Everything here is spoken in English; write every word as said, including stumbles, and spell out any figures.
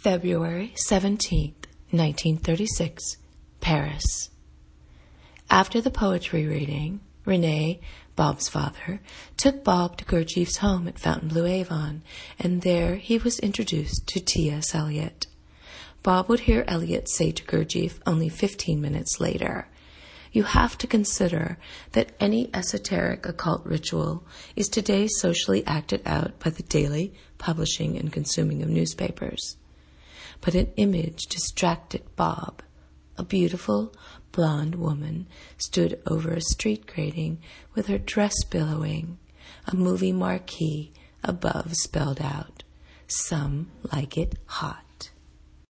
February seventeenth, nineteen thirty-six, Paris. After the poetry reading, René, Bob's father, took Bob to Gurdjieff's home at Fontainebleau Avon, and there he was introduced to T S Eliot. Bob would hear Eliot say to Gurdjieff only fifteen minutes later, "You have to consider that any esoteric occult ritual is today socially acted out by the daily publishing and consuming of newspapers." But an image distracted Bob. A beautiful, blonde woman stood over a street grating with her dress billowing. A movie marquee above spelled out, "Some like it hot."